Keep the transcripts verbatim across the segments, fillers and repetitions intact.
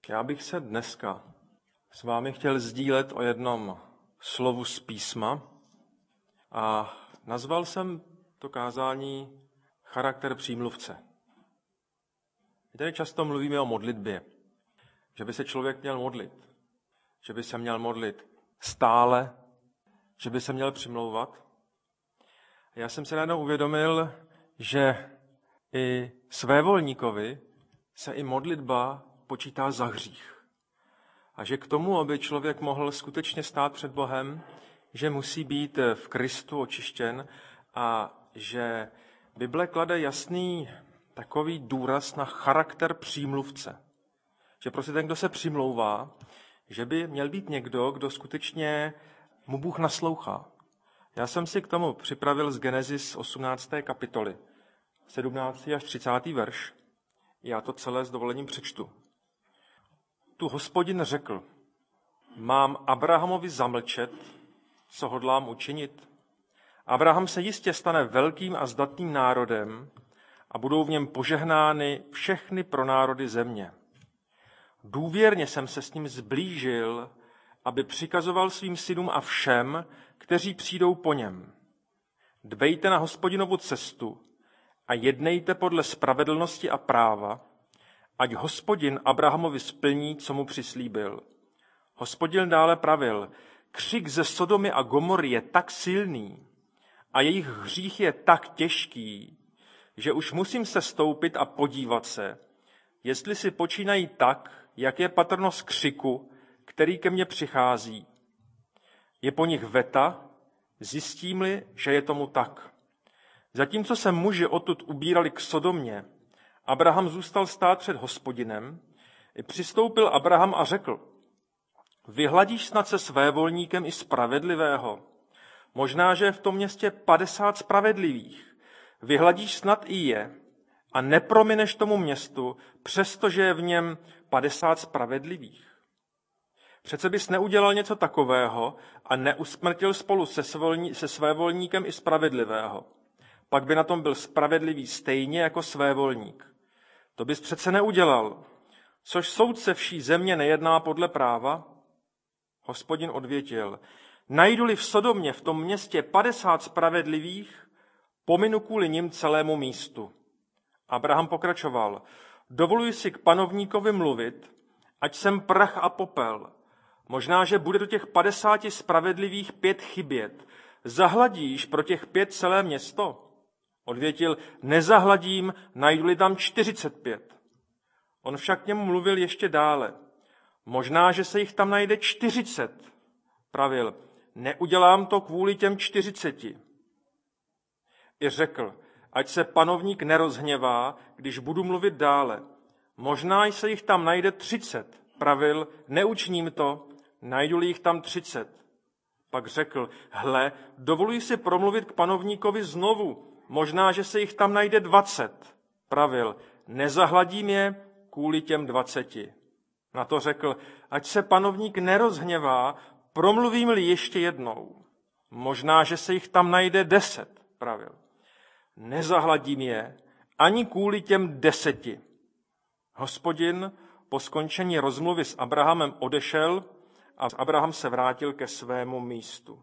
Já bych se dneska s vámi chtěl sdílet o jednom slovu z písma a nazval jsem to kázání Charakter přímluvce. Tady často mluvíme o modlitbě, že by se člověk měl modlit, že by se měl modlit stále, že by se měl přimlouvat. Já jsem se najednou uvědomil, že i svévolníkovi se i modlitba počítá za hřích. A že k tomu, aby člověk mohl skutečně stát před Bohem, že musí být v Kristu očištěn a že Bible klade jasný takový důraz na charakter přímluvce. Že prostě ten, kdo se přimlouvá, že by měl být někdo, kdo skutečně mu Bůh naslouchá. Já jsem si k tomu připravil z Genesis osmnácté kapitoly, sedmnáctý až třicátý verš. Já to celé s dovolením přečtu. Tu Hospodin řekl, mám Abrahamovi zamlčet, co hodlám učinit. Abraham se jistě stane velkým a zdatným národem a budou v něm požehnány všechny pronárody země. Důvěrně jsem se s ním zblížil, aby přikazoval svým synům a všem, kteří přijdou po něm. Dbejte na Hospodinovu cestu a jednejte podle spravedlnosti a práva, ať Hospodin Abrahamovi splní, co mu přislíbil. Hospodin dále pravil, křik ze Sodomy a Gomory je tak silný a jejich hřích je tak těžký, že už musím se stoupit a podívat se, jestli si počínají tak, jak je patrno z křiku, který ke mně přichází. Je po nich veta, zjistím-li, že je tomu tak. Zatímco se muži odtud ubírali k Sodomě, Abraham zůstal stát před Hospodinem, i přistoupil Abraham a řekl, vyhladíš snad se svévolníkem i spravedlivého, možná, že je v tom městě padesát spravedlivých, vyhladíš snad i je a nepromineš tomu městu, přestože je v něm padesát spravedlivých. Přece bys neudělal něco takového a neusmrtil spolu se, svolní, se svévolníkem i spravedlivého. Pak by na tom byl spravedlivý stejně jako svévolník. To bys přece neudělal. Což soudce vší země nejedná podle práva? Hospodin odvětil, najdu-li v Sodomě v tom městě padesát spravedlivých, pominu kvůli nim celému místu. Abraham pokračoval, dovoluji si k panovníkovi mluvit, ať jsem prach a popel. Možná, že bude do těch padesáti spravedlivých pět chybět. Zahladíš pro těch pět celé město? Odvětil, nezahladím, najdu-li tam čtyřicet pět. On však k němu mluvil ještě dále. Možná, že se jich tam najde čtyřicet. Pravil, neudělám to kvůli těm čtyřiceti. I řekl, ať se panovník nerozhněvá, když budu mluvit dále. Možná se jich tam najde třicet. Pravil, neučiním to, najdu-li jich tam třicet. Pak řekl, hle, dovoluji si promluvit k panovníkovi znovu, možná, že se jich tam najde dvacet. Pravil, nezahladím je kvůli těm dvaceti. Na to řekl, ať se panovník nerozhněvá, promluvím-li ještě jednou. Možná, že se jich tam najde deset. Pravil, nezahladím je ani kvůli těm deseti. Hospodin po skončení rozmluvy s Abrahamem odešel a Abraham se vrátil ke svému místu.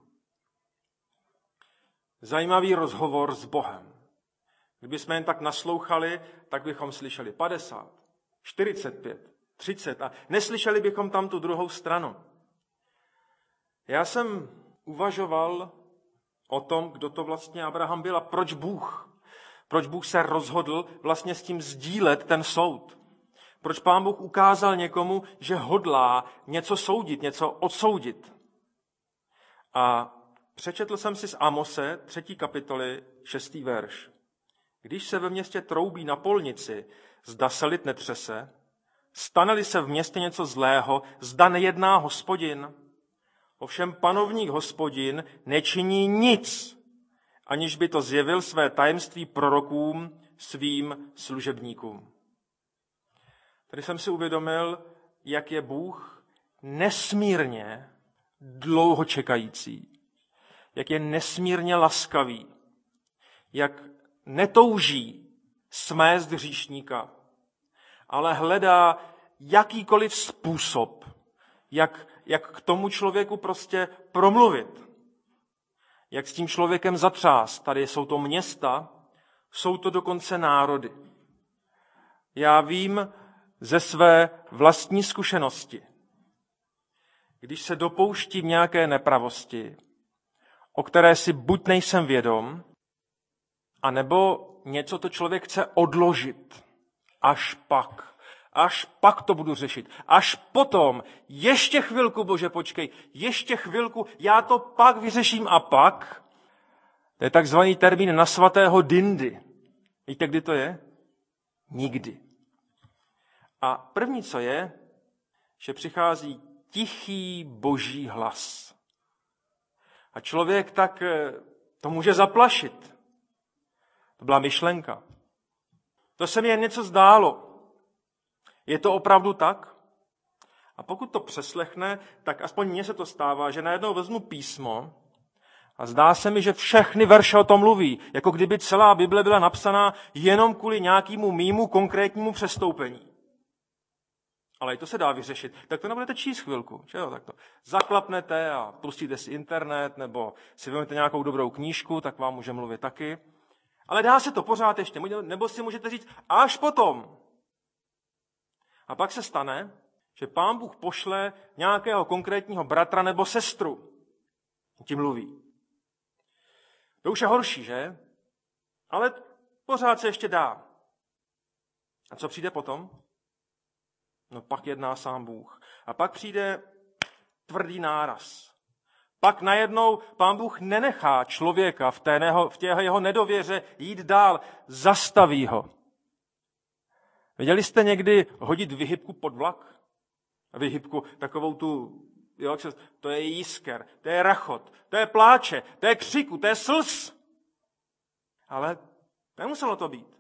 Zajímavý rozhovor s Bohem. Kdybychom jen tak naslouchali, tak bychom slyšeli padesát, čtyřicet pět, třicet a neslyšeli bychom tam tu druhou stranu. Já jsem uvažoval o tom, kdo to vlastně Abraham byl a proč Bůh. Proč Bůh se rozhodl vlastně s tím sdílet ten soud. Proč Pán Bůh ukázal někomu, že hodlá něco soudit, něco odsoudit. A přečetl jsem si z Amose, třetí kapitoly, šestý verš. Když se ve městě troubí na polnici, zda se lid netřese, stane-li se v městě něco zlého, zda nejedná Hospodin. Ovšem panovník Hospodin nečiní nic, aniž by to zjevil své tajemství prorokům, svým služebníkům. Tady jsem si uvědomil, jak je Bůh nesmírně dlouho čekající, jak je nesmírně laskavý, jak netouží smést hříšníka, ale hledá jakýkoliv způsob, jak, jak k tomu člověku prostě promluvit. Jak s tím člověkem zatřást. Tady jsou to města, jsou to dokonce národy. Já vím ze své vlastní zkušenosti, když se dopouštím nějaké nepravosti, o které si buď nejsem vědom, anebo něco to člověk chce odložit. Až pak. Až pak to budu řešit. Až potom. Ještě chvilku, Bože, počkej. Ještě chvilku. Já to pak vyřeším a pak. To je takzvaný termín na svatého dindy. Víte, kdy to je? Nikdy. A první, co je, že přichází tichý boží hlas. A člověk tak to může zaplašit. To byla myšlenka. To se mi jen něco zdálo. Je to opravdu tak? A pokud to přeslechne, tak aspoň mně se to stává, že najednou vezmu písmo a zdá se mi, že všechny verše o tom mluví, jako kdyby celá Bible byla napsaná jenom kvůli nějakému mýmu konkrétnímu přestoupení. Ale i to se dá vyřešit. Tak to nebudete číst chvilku. Že jo? Tak to zaklapnete a pustíte si internet, nebo si vezmete nějakou dobrou knížku, tak vám může mluvit taky. Ale dá se to pořád ještě, nebo si můžete říct až potom. A pak se stane, že Pán Bůh pošle nějakého konkrétního bratra nebo sestru. Tím mluví. To už je horší, že? Ale pořád se ještě dá. A co přijde potom? No pak jedná sám Bůh. A pak přijde tvrdý náraz. Pak najednou Pán Bůh nenechá člověka v té, neho, v té jeho nedověře jít dál. Zastaví ho. Viděli jste někdy hodit vyhybku pod vlak? Vyhybku, takovou tu, jo, to je jisker, to je rachot, to je pláče, to je křiku, to je slz. Ale nemuselo to být.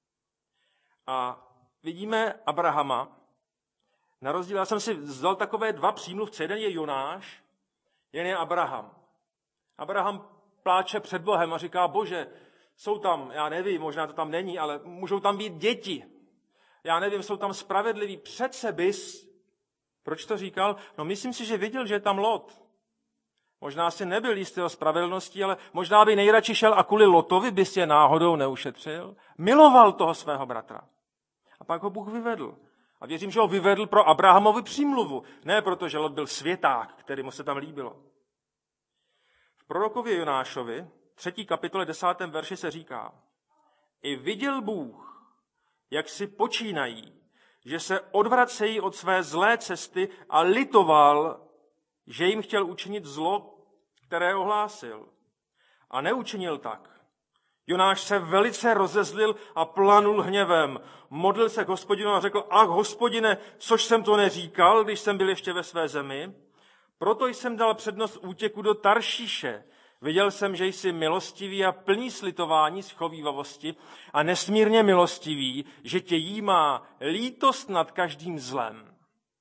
A vidíme Abrahama, na rozdíl, já jsem si vzal takové dva přímluvce, jeden je Jonáš, jeden je Abraham. Abraham pláče před Bohem a říká, Bože, jsou tam, já nevím, možná to tam není, ale můžou tam být děti. Já nevím, jsou tam spravedliví, přece bys. Proč to říkal? No myslím si, že viděl, že je tam Lot. Možná si nebyl jistý o spravedlnosti, ale možná by nejradši šel a kvůli Lotovi bys je náhodou neušetřil. Miloval toho svého bratra. A pak ho Bůh vyvedl. A věřím, že ho vyvedl pro Abrahamovi přímluvu. Ne proto, že Lot byl světák, který mu se tam líbilo. V prorokově Jonášovi, třetí kapitole desátém verši se říká, i viděl Bůh, jak si počínají, že se odvracejí od své zlé cesty a litoval, že jim chtěl učinit zlo, které ohlásil. A neučinil tak. Jonáš se velice rozezlil a planul hněvem. Modlil se k Hospodinu a řekl, ach, Hospodine, což jsem to neříkal, když jsem byl ještě ve své zemi. Proto jsem dal přednost útěku do Taršíše. Viděl jsem, že jsi milostivý a plný slitování, schovívavosti a nesmírně milostivý, že tě jímá lítost nad každým zlem.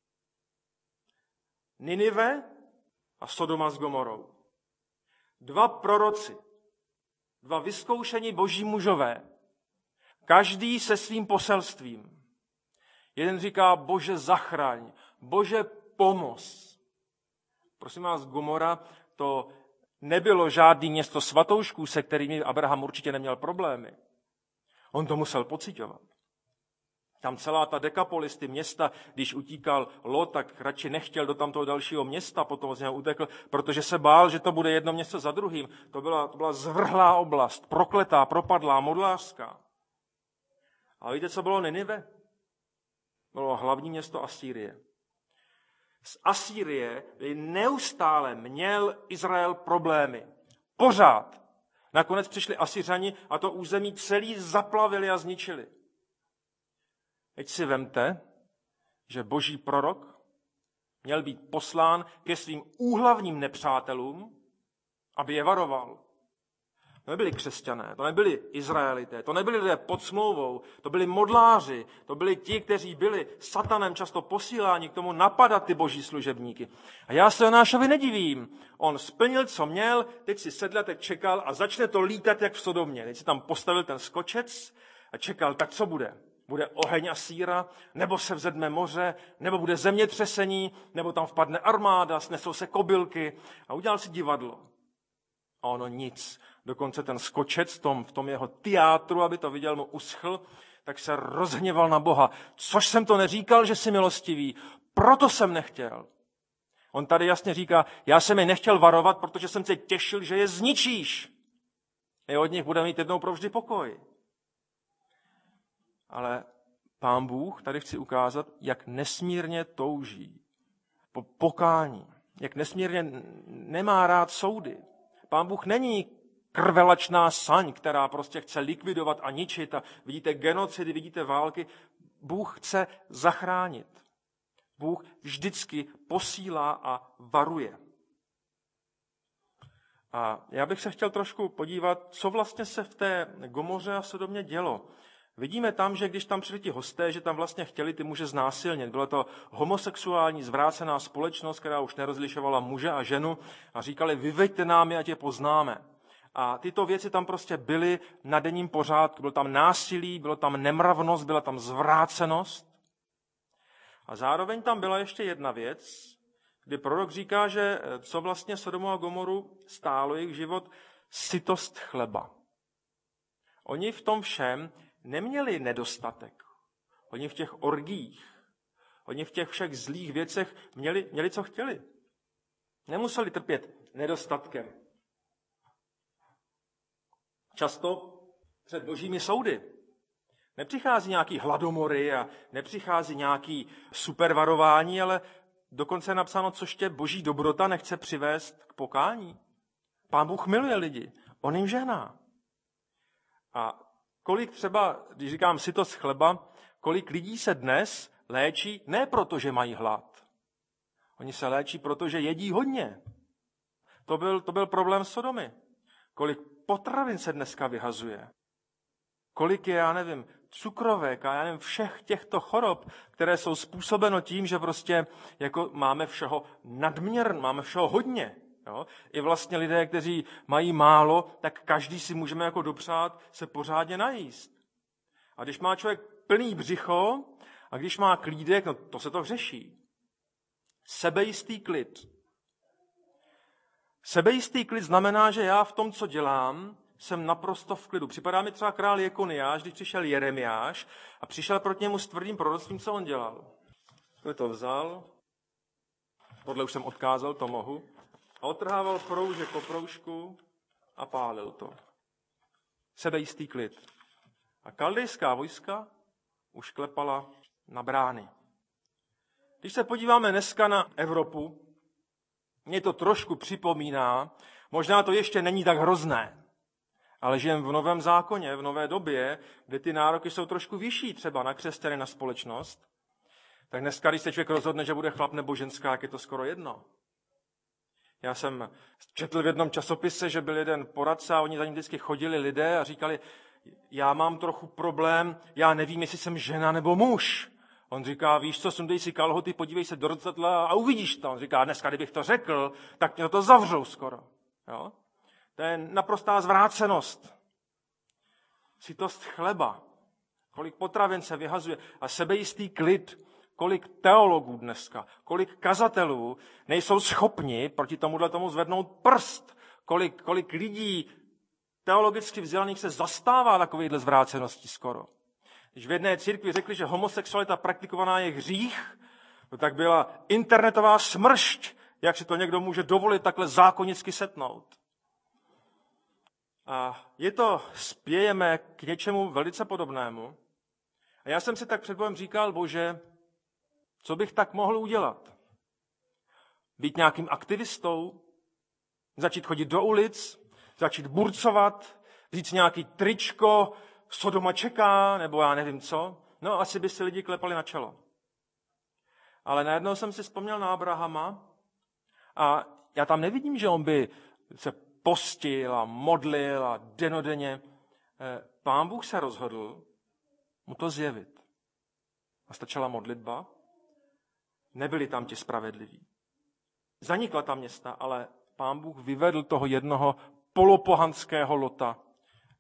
Ninive a Sodoma s Gomorou. Dva proroci, dva vyzkoušení boží mužové, každý se svým poselstvím. Jeden říká, Bože zachraň, Bože pomoz. Prosím vás, Gomora to nebylo žádný město svatoušků, se kterými Abraham určitě neměl problémy. On to musel pociťovat. Tam celá ta Dekapolis, ty města, když utíkal Lot, tak radši nechtěl do tamtoho dalšího města, potom z něho utekl, protože se bál, že to bude jedno město za druhým. To byla, to byla zvrhlá oblast, prokletá, propadlá, modlářská. A víte, co bylo Ninive? Bylo hlavní město Asýrie. Z Asýrie neustále měl Izrael problémy. Pořád. Nakonec přišli Asyřani a to území celý zaplavili a zničili. Teď si vemte, že boží prorok měl být poslán ke svým úhlavním nepřátelům, aby je varoval. To nebyli křesťané, to nebyli Izraelité, to nebyli lidé pod smlouvou, to byli modláři, to byli ti, kteří byli satanem často posíláni k tomu napadat ty boží služebníky. A já se Jonášovi nedivím. On splnil, co měl, teď si sedl, teď čekal a začne to lítat jak v Sodomě. Teď si tam postavil ten skočec a čekal, tak co bude. Bude oheň a síra, nebo se vzedme moře, nebo bude zemětřesení, nebo tam vpadne armáda, snesou se kobylky a udělal si divadlo. A ono nic. Dokonce ten skočec v tom, v tom jeho teátru, aby to viděl, mu uschl, tak se rozhněval na Boha. Což jsem to neříkal, že jsi milostivý, proto jsem nechtěl. On tady jasně říká, já jsem je nechtěl varovat, protože jsem se těšil, že je zničíš. A od nich bude mít jednou provždy pokoj. Ale Pán Bůh tady chci ukázat, jak nesmírně touží po pokání, jak nesmírně nemá rád soudy. Pán Bůh není krvelačná saň, která prostě chce likvidovat a ničit. A vidíte genocidy, vidíte války. Bůh chce zachránit. Bůh vždycky posílá a varuje. A já bych se chtěl trošku podívat, co vlastně se v té Gomoře a Sodomě dělo. Vidíme tam, že když tam přišli ti hosté, že tam vlastně chtěli ty muže znásilnit. Byla to homosexuální zvrácená společnost, která už nerozlišovala muže a ženu a říkali, vyveďte nám je, ať je poznáme. A tyto věci tam prostě byly na denním pořádku. Bylo tam násilí, bylo tam nemravnost, byla tam zvrácenost. A zároveň tam byla ještě jedna věc, kdy prorok říká, že co vlastně Sodomu a Gomoru stálo jejich život, sytost chleba. Oni v tom všem neměli nedostatek. Oni v těch orgiích, oni v těch všech zlých věcech měli, měli co chtěli. Nemuseli trpět nedostatkem. Často před božími soudy nepřichází nějaký hladomory a nepřichází nějaký supervarování, ale dokonce je napsáno, což tě boží dobrota nechce přivést k pokání. Pán Bůh miluje lidi, on jim žehná. A kolik třeba, když říkám sytost chleba, kolik lidí se dnes léčí ne proto, že mají hlad. Oni se léčí proto, že jedí hodně. To byl, to byl problém Sodomy. Kolik potravin se dneska vyhazuje. Kolik je, já nevím, cukrovek a já nevím, všech těchto chorob, které jsou způsobeno tím, že prostě jako máme všeho nadměr, máme všeho hodně. Jo? I vlastně lidé, kteří mají málo, tak každý si můžeme jako dopřát se pořádně najíst. A když má člověk plný břicho a když má klídek, no to se to řeší. Sebejistý klid. Sebejistý klid znamená, že já v tom, co dělám, jsem naprosto v klidu. Připadá mi třeba král Jekoniáš, když přišel Jeremiáš a přišel proti němu s tvrdým proroctvím, co on dělal. To to vzal, podle už jsem odkázal, to mohu, a odtrhával proužek po proužku a pálil to. Sebejistý klid. A kaldejská vojska už klepala na brány. Když se podíváme dneska na Evropu, mě to trošku připomíná, možná to ještě není tak hrozné, ale žijeme v novém zákoně, v nové době, kde ty nároky jsou trošku vyšší třeba na křesťany, na společnost, tak dneska, když se člověk rozhodne, že bude chlap nebo ženská, jak je to skoro jedno. Já jsem četl v jednom časopise, že byl jeden poradce a oni za ním vždycky chodili lidé a říkali, já mám trochu problém, já nevím, jestli jsem žena nebo muž. On říká, víš co, sundej si kalhoty, podívej se do zrcadla a uvidíš to. On říká, dneska, kdybych to řekl, tak mě to zavřou skoro. Jo? To je naprostá zvrácenost. Sytost chleba. Kolik potravin se vyhazuje a sebejistý klid. Kolik teologů dneska, kolik kazatelů nejsou schopni proti tomuhle tomu zvednout prst. Kolik, kolik lidí teologicky vzdělaných se zastává takovýhle zvrácenosti skoro. Když v jedné církvi řekli, že homosexualita praktikovaná je hřích, no tak byla internetová smršť, jak si to někdo může dovolit takhle zákonicky setnout. A je to, spějeme k něčemu velice podobnému. A já jsem si tak před Bohem říkal, Bože, co bych tak mohl udělat? Být nějakým aktivistou? Začít chodit do ulic? Začít burcovat? Říct nějaký tričko? Sodoma čeká? Nebo já nevím co? No, asi by si lidi klepali na čelo. Ale najednou jsem si vzpomněl na Abrahama a já tam nevidím, že on by se postil a modlil a denodenně. Pán Bůh se rozhodl mu to zjevit. A stačila modlitba. Nebyli tam ti spravedliví. Zanikla ta města, ale Pán Bůh vyvedl toho jednoho polopohanského Lota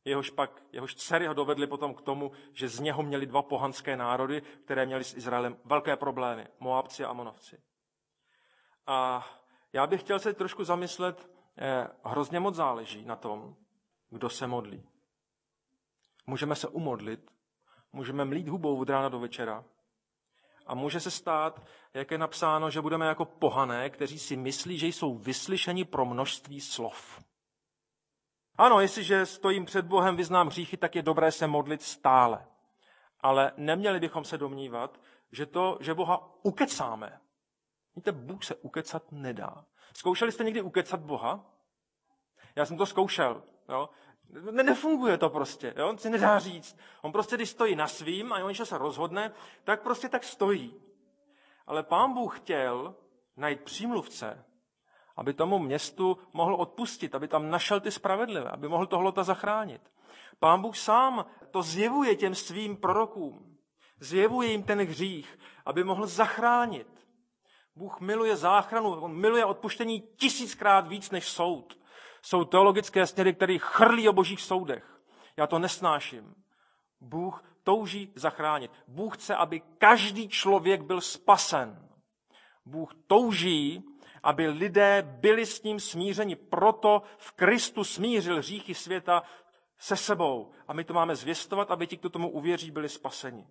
Jehož pak, jehož dcery ho dovedly potom k tomu, že z něho měli dva pohanské národy, které měly s Izraelem velké problémy, Moabci a Amonovci. A já bych chtěl se trošku zamyslet, eh, hrozně moc záleží na tom, kdo se modlí. Můžeme se umodlit, můžeme mlít hubou od rána do večera a může se stát, jak je napsáno, že budeme jako pohané, kteří si myslí, že jsou vyslyšeni pro množství slov. Ano, jestliže stojím před Bohem, vyznám hříchy, tak je dobré se modlit stále. Ale neměli bychom se domnívat, že to, že Boha ukecáme. Víte, Bůh se ukecat nedá. Zkoušeli jste někdy ukecat Boha? Já jsem to zkoušel. Jo? Ne, nefunguje to prostě. Jo? On si nedá říct. On prostě, když stojí na svým a on se rozhodne, tak prostě tak stojí. Ale Pán Bůh chtěl najít přímluvce, aby tomu městu mohl odpustit, aby tam našel ty spravedlivé, aby mohl tohlota zachránit. Pán Bůh sám to zjevuje těm svým prorokům. Zjevuje jim ten hřích, aby mohl zachránit. Bůh miluje záchranu, on miluje odpuštění tisíckrát víc než soud. Jsou teologické směry, které chrlí o božích soudech. Já to nesnáším. Bůh touží zachránit. Bůh chce, aby každý člověk byl spasen. Bůh touží, aby lidé byli s ním smířeni. Proto v Kristu smířil hříchy světa se sebou. A my to máme zvěstovat, aby ti, kdo tomu uvěří, byli spaseni.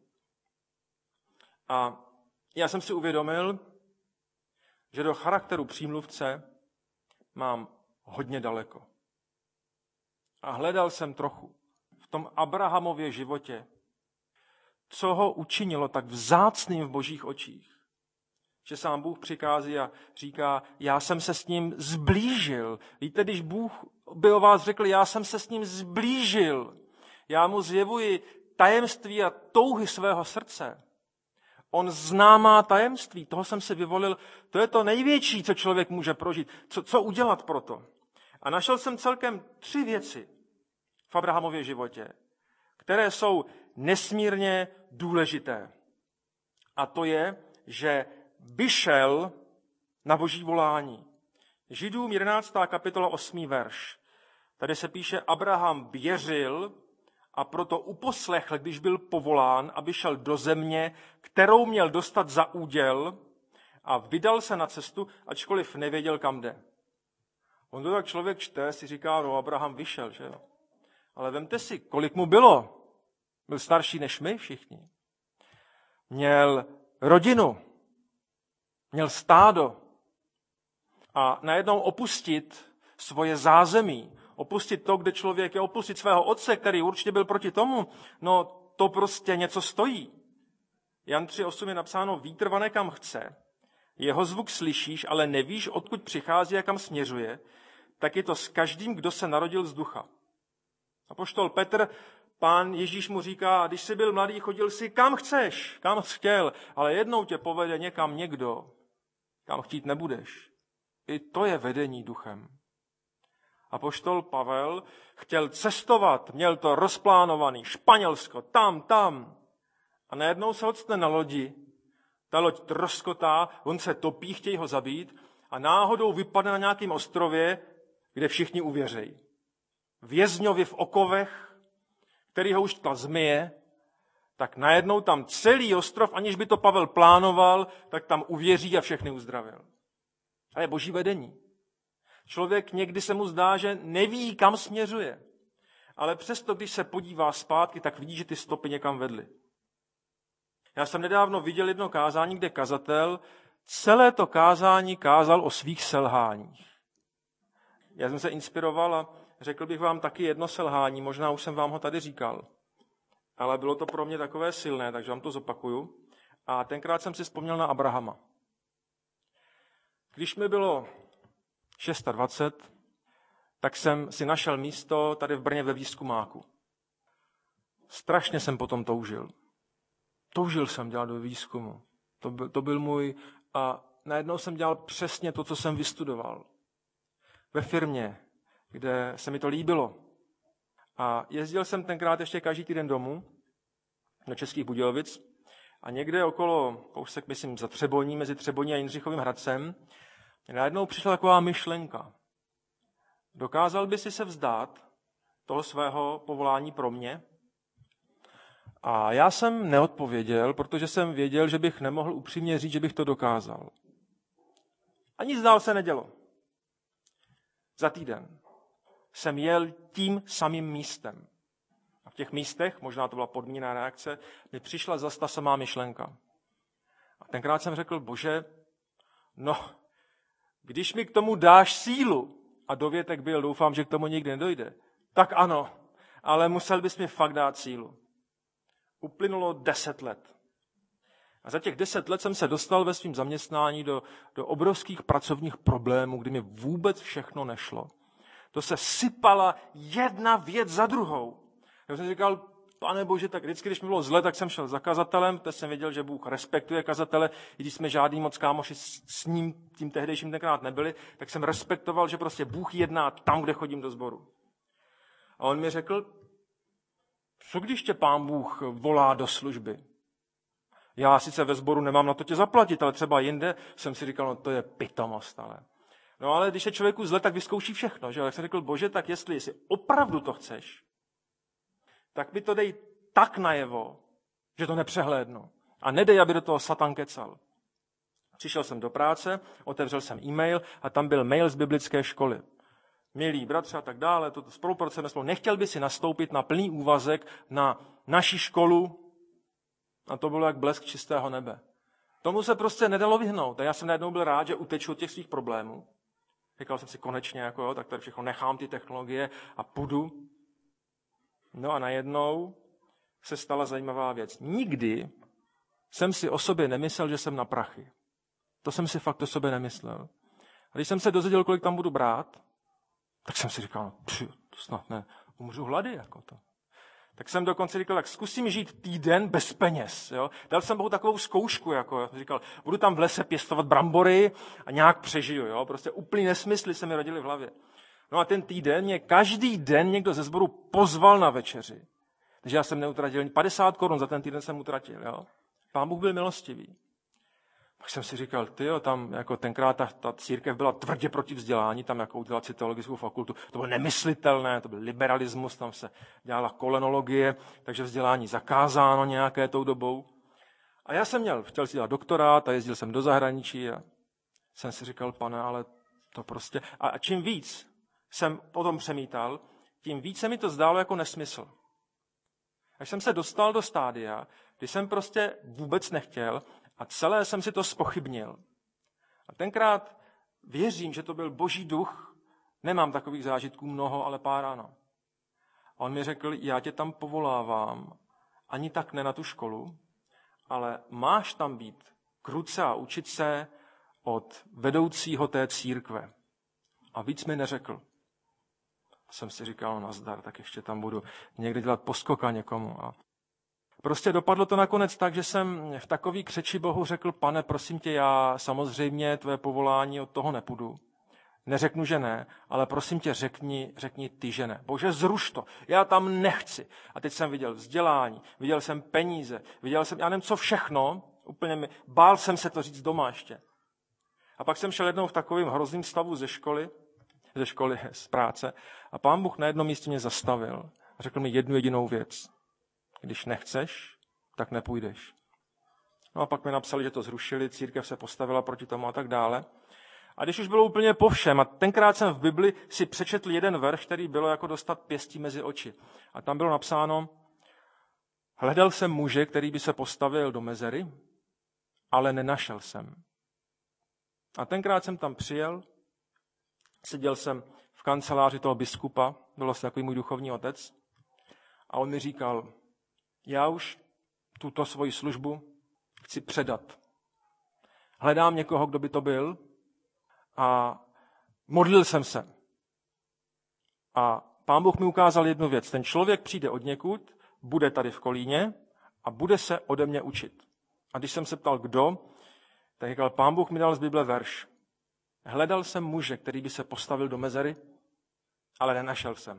A já jsem si uvědomil, že do charakteru přímluvce mám hodně daleko. A hledal jsem trochu v tom Abrahamově životě, co ho učinilo tak vzácným v božích očích, že sám Bůh přikází a říká, já jsem se s ním zblížil. Víte, když Bůh by o vás řekl, já jsem se s ním zblížil, já mu zjevuji tajemství a touhy svého srdce. On zná má tajemství, toho jsem si vyvolil, to je to největší, co člověk může prožít. Co, co udělat pro to? A našel jsem celkem tři věci v Abrahamově životě, které jsou nesmírně důležité. A to je, že vyšel na boží volání. Židům jedenáctá kapitola osmý verš. Tady se píše, Abraham věřil a proto uposlechl, když byl povolán, aby šel do země, kterou měl dostat za úděl, a vydal se na cestu, ačkoliv nevěděl, kam jde. On to tak člověk čte, si říká, no Abraham vyšel, že jo. Ale vemte si, kolik mu bylo. Byl starší než my všichni. Měl rodinu, měl stádo a najednou opustit svoje zázemí, opustit to, kde člověk je, opustit svého otce, který určitě byl proti tomu, no to prostě něco stojí. Jan tři osm je napsáno, vítr vane kam chce, jeho zvuk slyšíš, ale nevíš, odkud přichází a kam směřuje, tak je to s každým, kdo se narodil z ducha. Apoštol Petr, Pán Ježíš mu říká, když jsi byl mladý, chodil jsi kam chceš, kam jsi chtěl, ale jednou tě povede někam někdo, kam chtít nebudeš. I to je vedení duchem. Apoštol Pavel chtěl cestovat, měl to rozplánovaný, Španělsko, tam, tam. A najednou se odstne na lodi, ta loď troskotá, on se topí, chtějí ho zabít a náhodou vypadne na nějakém ostrově, kde všichni uvěřejí. Vězňovi v okovech, který ho už tkla zmije, tak najednou tam celý ostrov, aniž by to Pavel plánoval, tak tam uvěří a všechny uzdravil. A je boží vedení. Člověk někdy se mu zdá, že neví, kam směřuje. Ale přesto, když se podívá zpátky, tak vidí, že ty stopy někam vedly. Já jsem nedávno viděl jedno kázání, kde kazatel celé to kázání kázal o svých selháních. Já jsem se inspiroval a řekl bych vám taky jedno selhání, možná už jsem vám ho tady říkal. Ale bylo to pro mě takové silné, takže vám to zopakuju. A tenkrát jsem si vzpomněl na Abrahama. Když mi bylo dvacet šest, tak jsem si našel místo tady v Brně ve výzkumáku. Strašně jsem potom toužil. Toužil jsem dělat do výzkumu. To byl, to byl můj... A najednou jsem dělal přesně to, co jsem vystudoval. Ve firmě, kde se mi to líbilo. A jezdil jsem tenkrát ještě každý týden domů, do Českých Budějovic, a někde okolo, kousek, myslím, za Třeboní, mezi Třeboní a Jindřichovým Hradcem, najednou přišla taková myšlenka. Dokázal by si se vzdát toho svého povolání pro mě. A já jsem neodpověděl, protože jsem věděl, že bych nemohl upřímně říct, že bych to dokázal. A nic dál se nedělo. Za týden jsem jel tím samým místem. A v těch místech, možná to byla podmíněná reakce, mi přišla zase ta samá myšlenka. A tenkrát jsem řekl, Bože, no, když mi k tomu dáš sílu, a dovětek byl, doufám, že k tomu nikdy nedojde, tak ano, ale musel bys mi fakt dát sílu. Uplynulo deset let. A za těch deset let jsem se dostal ve svém zaměstnání do, do obrovských pracovních problémů, kdy mi vůbec všechno nešlo. To se sypala jedna věc za druhou. Já jsem říkal, Pane Bože, tak vždycky, když mi bylo zle, tak jsem šel za kazatelem, protože jsem věděl, že Bůh respektuje kazatele, i když jsme žádný moc kámoši s ním, tím tehdejším tenkrát nebyli, tak jsem respektoval, že prostě Bůh jedná tam, kde chodím do sboru. A on mi řekl, co když tě Pán Bůh volá do služby? Já sice ve sboru nemám na to tě zaplatit, ale třeba jinde jsem si říkal, no to je pitomost, ale. No ale když je člověku zle, tak vyzkouší všechno, že? Tak jsem řekl, Bože, tak jestli, jestli opravdu to chceš, tak mi to dej tak najevo, že to nepřehlédnu. A nedej, aby do toho Satan kecal. Přišel jsem do práce, otevřel jsem e-mail a tam byl mail z biblické školy. Milí bratři a tak dále, toto spolupracujeme spolu. Nechtěl by si nastoupit na plný úvazek na naši školu? A to bylo jak blesk čistého nebe. Tomu se prostě nedalo vyhnout. A já jsem najednou byl rád, že uteču od těch svých problémů. Říkal jsem si konečně, jako jo, tak tady všechno nechám ty technologie a půjdu. No a najednou se stala zajímavá věc. Nikdy jsem si o sobě nemyslel, že jsem na prachy. To jsem si fakt o sobě nemyslel. A když jsem se dozvěděl, kolik tam budu brát, tak jsem si říkal, no, pši, to snad ne, umřu hlady, jako to. Tak jsem dokonce říkal, tak zkusím žít týden bez peněz. Jo? Dal jsem Bohu takovou zkoušku, jako říkal, budu tam v lese pěstovat brambory a nějak přežiju. Jo? Prostě úplný nesmysly se mi rodily v hlavě. No a ten týden mě každý den někdo ze sboru pozval na večeři. Takže já jsem neutratil padesát korun, za ten týden jsem utratil. Jo? Pán Bůh byl milostivý. Pak jsem si říkal, tyjo, tam jako tenkrát ta, ta církev byla tvrdě proti vzdělání, tam jako udělat si teologickou fakultu, to bylo nemyslitelné, to byl liberalismus, tam se dělala kolenologie, takže vzdělání zakázáno nějaké tou dobou. A já jsem měl, chtěl si dělat doktorát a jezdil jsem do zahraničí a jsem si říkal, Pane, ale to prostě... A čím víc jsem o tom přemítal, tím víc se mi to zdálo jako nesmysl. Až jsem se dostal do stádia, kdy jsem prostě vůbec nechtěl, a celé jsem si to zpochybnil. A tenkrát věřím, že to byl Boží duch. Nemám takových zážitků mnoho, ale pár ano. A on mi řekl, já tě tam povolávám, ani tak ne na tu školu, ale máš tam být kruce a učit se od vedoucího té církve. A víc mi neřekl. Jsem si říkal, nazdar, tak ještě tam budu někdy dělat poskoka někomu. A prostě dopadlo to nakonec tak, že jsem v takový křeči Bohu řekl, Pane, prosím tě, já samozřejmě tvé povolání od toho nepůjdu. Neřeknu, že ne, ale prosím tě, řekni, řekni ty, že ne. Bože, zruš to, já tam nechci. A teď jsem viděl vzdělání, viděl jsem peníze, viděl jsem, já nevím, co všechno, úplně mi, bál jsem se to říct doma ještě. A pak jsem šel jednou v takovém hrozným stavu ze školy, ze školy, z práce, a Pán Bůh na jednom místě mě zastavil a řekl mi jednu jedinou věc. Když nechceš, tak nepůjdeš. No a pak mi napsali, že to zrušili, církev se postavila proti tomu a tak dále. A když už bylo úplně po všem, a tenkrát jsem v Bibli si přečetl jeden verš, který bylo jako dostat pěstí mezi oči. A tam bylo napsáno, hledal jsem muže, který by se postavil do mezery, ale nenašel jsem. A tenkrát jsem tam přijel, seděl jsem v kanceláři toho biskupa, byl to takový můj duchovní otec, a on mi říkal, já už tuto svoji službu chci předat. Hledám někoho, kdo by to byl, a modlil jsem se. A Pán Bůh mi ukázal jednu věc. Ten člověk přijde odněkud, bude tady v Kolíně a bude se ode mě učit. A když jsem se ptal, kdo, tak říkal, Pán Bůh mi dal z Bible verš. Hledal jsem muže, který by se postavil do mezery, ale nenašel jsem.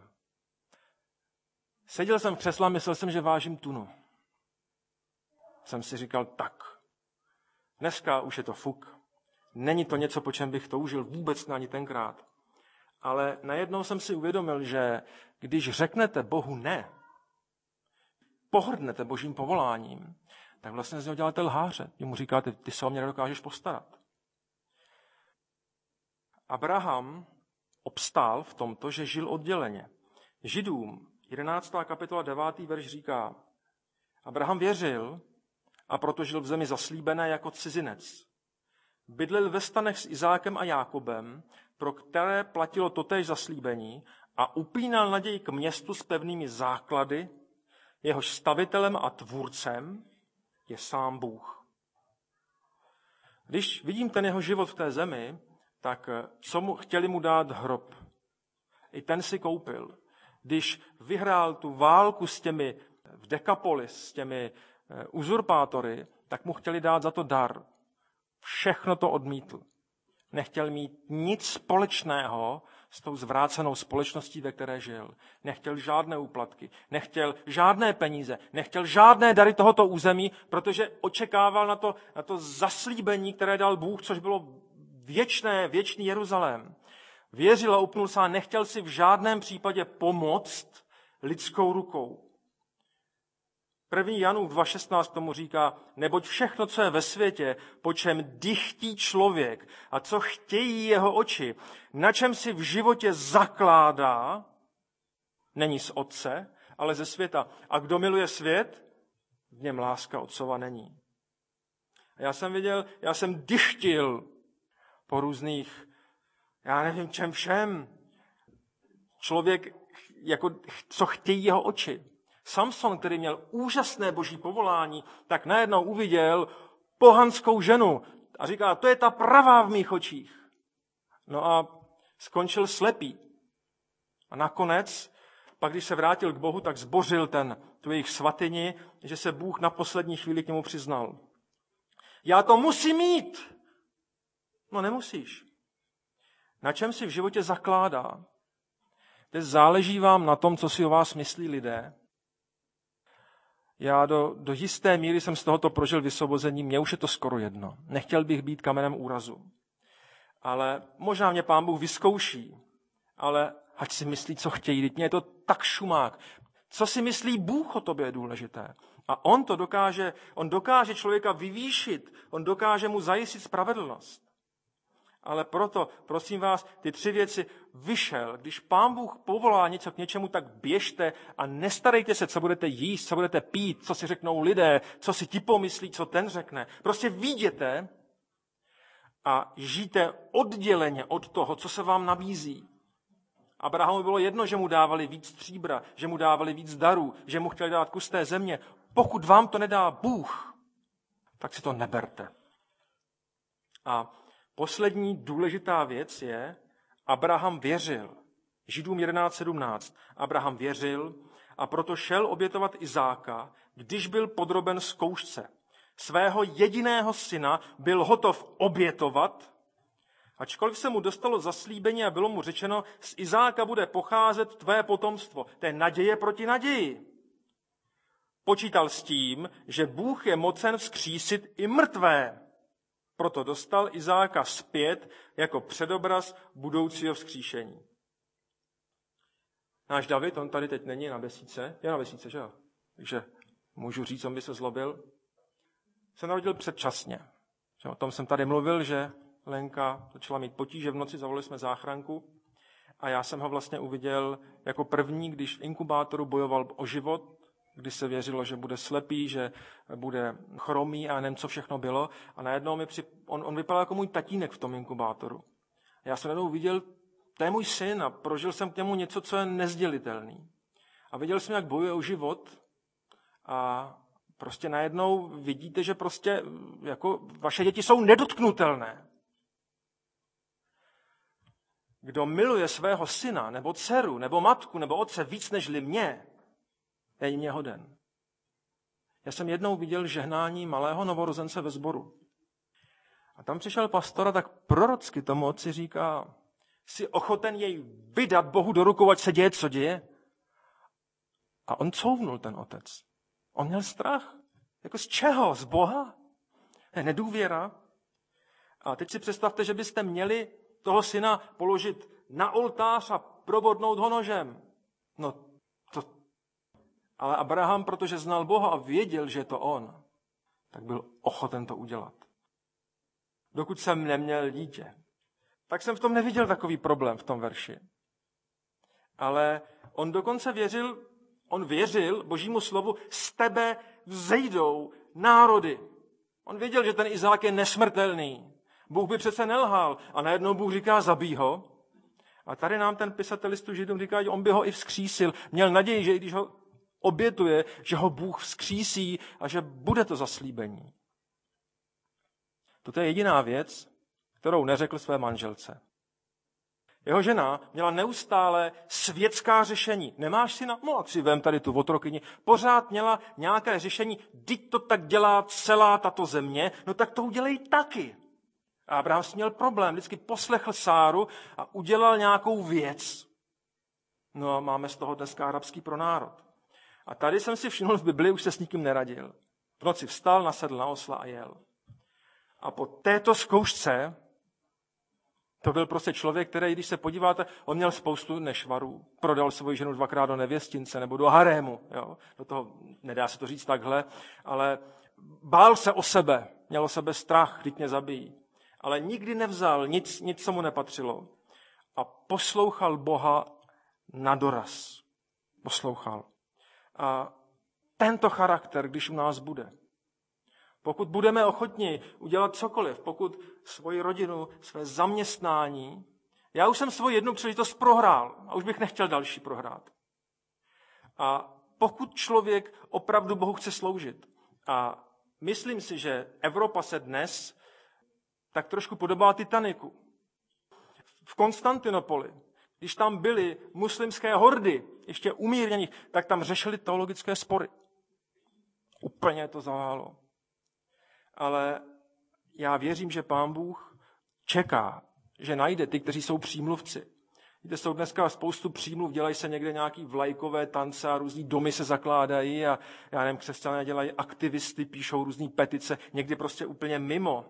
Seděl jsem v křesle a myslel jsem, že vážím tunu. Jsem si říkal, tak, dneska už je to fuk. Není to něco, po čem bych toužil, vůbec ne ani tenkrát. Ale najednou jsem si uvědomil, že když řeknete Bohu ne, pohrdnete Božím povoláním, tak vlastně z něho děláte lháře. Vy mu říkáte, ty se o mě nedokážeš postarat. Abraham obstál v tomto, že žil odděleně. Židům jedenáctá kapitola devátý verš říká, Abraham věřil a proto žil v zemi zaslíbené jako cizinec. Bydlel ve stanech s Izákem a Jákobem, pro které platilo totéž zaslíbení, a upínal naději k městu s pevnými základy, jehož stavitelem a tvůrcem je sám Bůh. Když vidím ten jeho život v té zemi, tak co mu, chtěli mu dát hrob. I ten si koupil. Když vyhrál tu válku s těmi v Dekapolis, s těmi uzurpátory, tak mu chtěli dát za to dar. Všechno to odmítl. Nechtěl mít nic společného s tou zvrácenou společností, ve které žil. Nechtěl žádné úplatky, nechtěl žádné peníze, nechtěl žádné dary tohoto území, protože očekával na to, na to zaslíbení, které dal Bůh, což bylo věčné, věčný Jeruzalém. Věřil a upnul se a nechtěl si v žádném případě pomoct lidskou rukou. První Janův dva šestnáct tomu říká, neboť všechno, co je ve světě, po čem dychtí člověk a co chtějí jeho oči, na čem si v životě zakládá, není z Otce, ale ze světa. A kdo miluje svět, v něm láska Otcova není. A já jsem viděl, já jsem dychtil po různých, já nevím čem všem. Člověk, jako, co chtějí jeho oči. Samson, který měl úžasné boží povolání, tak najednou uviděl pohanskou ženu a říká, to je ta pravá v mých očích. No a skončil slepý. A nakonec, pak když se vrátil k Bohu, tak zbořil ten, tu jejich svatyni, že se Bůh na poslední chvíli k němu přiznal. Já to musím mít. No nemusíš. Na čem si v životě zakládá? Teď záleží vám na tom, co si o vás myslí lidé. Já do, do jisté míry jsem z tohoto prožil vysvobození, mně už je to skoro jedno. Nechtěl bych být kamenem úrazu. Ale možná mě Pán Bůh vyzkouší, ale ať si myslí, co chtějí. Teď mě je to tak šumák. Co si myslí Bůh o tobě je důležité. A on to dokáže, on dokáže člověka vyvýšit, on dokáže mu zajistit spravedlnost. Ale proto, prosím vás, ty tři věci vyšel. Když Pán Bůh povolá něco k něčemu, tak běžte a nestarejte se, co budete jíst, co budete pít, co si řeknou lidé, co si ti pomyslí, co ten řekne. Prostě vyjděte a žijte odděleně od toho, co se vám nabízí. Abrahamu bylo jedno, že mu dávali víc stříbra, že mu dávali víc darů, že mu chtěli dát kus té země. Pokud vám to nedá Bůh, tak si to neberte. A poslední důležitá věc je, Abraham věřil. Židům jedenáct sedmnáct. Abraham věřil a proto šel obětovat Izáka, když byl podroben zkoušce. Svého jediného syna byl hotov obětovat, ačkoliv se mu dostalo zaslíbení a bylo mu řečeno, z Izáka bude pocházet tvé potomstvo. To je naděje proti naději. Počítal s tím, že Bůh je mocen vzkřísit i mrtvé. Proto dostal Izáka zpět jako předobraz budoucího vzkříšení. Náš David, on tady teď není na besídce, je na besídce, že jo? Takže můžu říct, on by se zlobil. Se narodil předčasně. Že o tom jsem tady mluvil, že Lenka začala mít potíže v noci, zavolali jsme záchranku a já jsem ho vlastně uviděl jako první, když v inkubátoru bojoval o život, kdy se věřilo, že bude slepý, že bude chromý a nevím, co všechno bylo. A najednou mi při... on, on vypadal jako můj tatínek v tom inkubátoru. A já jsem najednou viděl, to je můj syn a prožil jsem k němu něco, co je nezdělitelný. A viděl jsem, jak bojuje o život a prostě najednou vidíte, že prostě jako vaše děti jsou nedotknutelné. Kdo miluje svého syna, nebo dceru, nebo matku, nebo otce víc nežli mě, je mě hoden. Já jsem jednou viděl žehnání malého novorozence ve sboru. A tam přišel pastor a tak prorocky tomu otci říká, jsi ochoten jej vydat Bohu do rukou, ať se děje, co děje? A on couvnul, ten otec. On měl strach. Jako z čeho? Z Boha? Je nedůvěra. A teď si představte, že byste měli toho syna položit na oltář a probodnout ho nožem. No to... Ale Abraham, protože znal Boha a věděl, že je to on, tak byl ochoten to udělat. Dokud jsem neměl dítě, tak jsem v tom neviděl takový problém v tom verši. Ale on dokonce věřil, on věřil Božímu slovu, z tebe vzejdou národy. On věděl, že ten Izák je nesmrtelný. Bůh by přece nelhal. A najednou Bůh říká, zabij ho. A tady nám ten pisatel listu Židům říká, že on by ho i vzkřísil. Měl naději, že i když ho obětuje, že ho Bůh vzkřísí a že bude to zaslíbení. Toto je jediná věc, kterou neřekl své manželce. Jeho žena měla neustále světská řešení. Nemáš syna? No a si vem tady tu otrokyni. Pořád měla nějaké řešení. Vždyť to tak dělá celá tato země, no tak to udělej taky. A Abraham si měl problém. Vždycky poslechl Sáru a udělal nějakou věc. No a máme z toho dneska arabský pronárod. A tady jsem si všiml v Biblii, už se s nikým neradil. V noci vstal, nasedl na osla a jel. A po této zkoušce to byl prostě člověk, který, když se podíváte, on měl spoustu nešvarů. Prodal svoji ženu dvakrát do nevěstince nebo do harému. Jo? Do toho, nedá se to říct takhle, ale bál se o sebe. Měl o sebe strach, když mě zabijí. Ale nikdy nevzal nic, nic, co mu nepatřilo. A poslouchal Boha na doraz. Poslouchal. A tento charakter, když u nás bude, pokud budeme ochotni udělat cokoliv, pokud svoji rodinu, své zaměstnání, já už jsem svoji jednu příležitost prohrál a už bych nechtěl další prohrát. A pokud člověk opravdu Bohu chce sloužit, a myslím si, že Evropa se dnes tak trošku podobá Titaniku. V Konstantinopoli, když tam byly muslimské hordy, ještě umírněných, tak tam řešili teologické spory. Úplně to zaválo. Ale já věřím, že Pán Bůh čeká, že najde ty, kteří jsou přímluvci. Víte, jsou dneska spoustu přímluv, dělají se někde nějaký vlajkové tance a různý domy se zakládají a já nevím, křesťané dělají aktivisty, píšou různý petice, někdy prostě úplně mimo.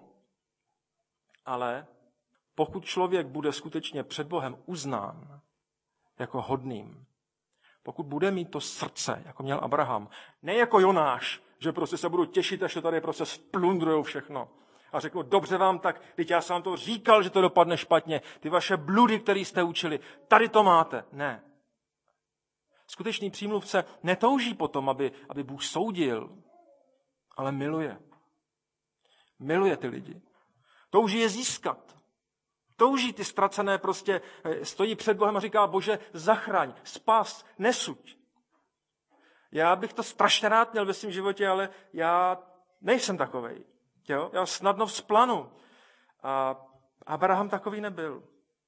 Ale pokud člověk bude skutečně před Bohem uznán jako hodným, pokud bude mít to srdce, jako měl Abraham, ne jako Jonáš, že prostě se budu těšit, až to tady prostě splundrujou všechno. A řeknu, dobře vám tak, teď já jsem vám to říkal, že to dopadne špatně. Ty vaše bludy, které jste učili, tady to máte. Ne. Skutečný přímluvce netouží potom, aby, aby Bůh soudil, ale miluje. Miluje ty lidi. Touží je získat. Touží ty ztracené prostě, stojí před Bohem a říká, Bože, zachraň, spas, nesuď. Já bych to strašně rád měl ve svém životě, ale já nejsem takovej. Jo? Já snadno vzplanu. A Abraham takový nebyl.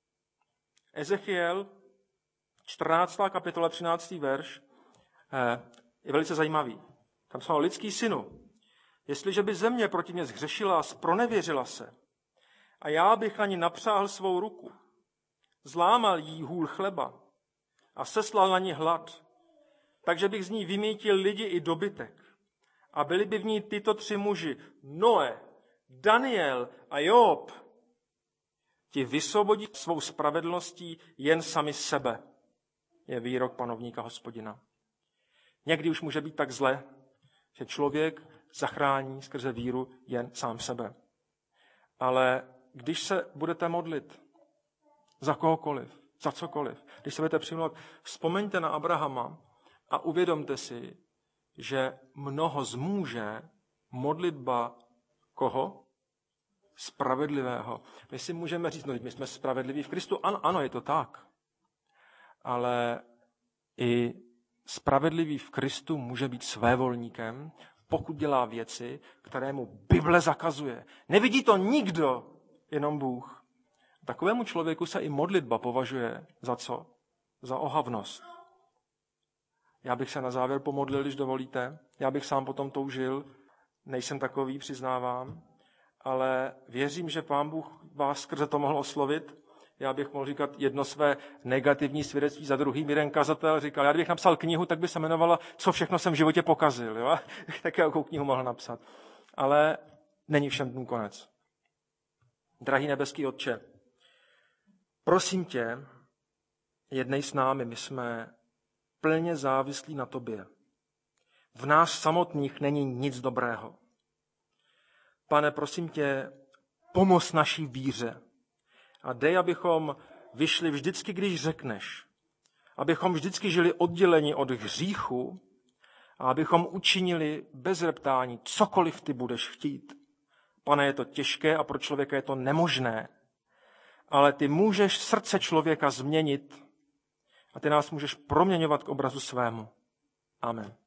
Ezechiel, čtrnáctá kapitola, třináctý verš, je velice zajímavý. Tam jsou lidský synu. Jestliže by země proti mě zhřešila a zpronevěřila se, a já bych na ní napřáhl svou ruku, zlámal jí hůl chleba a seslal na ní hlad, takže bych z ní vymítil lidi i dobytek. A byli by v ní tyto tři muži, Noe, Daniel a Job. Ti vysvobodí svou spravedlností jen sami sebe, je výrok panovníka Hospodina. Někdy už může být tak zle, že člověk zachrání skrze víru jen sám sebe. Ale když se budete modlit za kohokoliv, za cokoliv, když se budete přimlouvat, vzpomeňte na Abrahama a uvědomte si, že mnoho zmůže modlitba koho? Spravedlivého. My si můžeme říct, no my jsme spravedliví v Kristu. Ano, ano, je to tak. Ale i spravedlivý v Kristu může být svévolníkem, pokud dělá věci, které mu Bible zakazuje. Nevidí to nikdo, jenom Bůh. Takovému člověku se i modlitba považuje za co? Za ohavnost. Já bych se na závěr pomodlil, když dovolíte. Já bych sám potom toužil. Nejsem takový, přiznávám. Ale věřím, že Pán Bůh vás skrze to mohl oslovit. Já bych mohl říkat jedno své negativní svědectví za druhým. Jeden kazatel říkal, já kdybych napsal knihu, tak by se jmenovala Co všechno jsem v životě pokazil. Jo? Tak jakou knihu mohl napsat. Ale není všem dnům konec. Drahý nebeský Otče, prosím tě, jednej s námi, my jsme plně závislí na tobě. V nás samotných není nic dobrého. Pane, prosím tě, pomoz naší víře a dej, abychom vyšli vždycky, když řekneš, abychom vždycky žili odděleni od hříchu a abychom učinili bez reptání cokoliv ty budeš chtít. Pane, je to těžké a pro člověka je to nemožné, ale ty můžeš srdce člověka změnit a ty nás můžeš proměňovat k obrazu svému. Amen.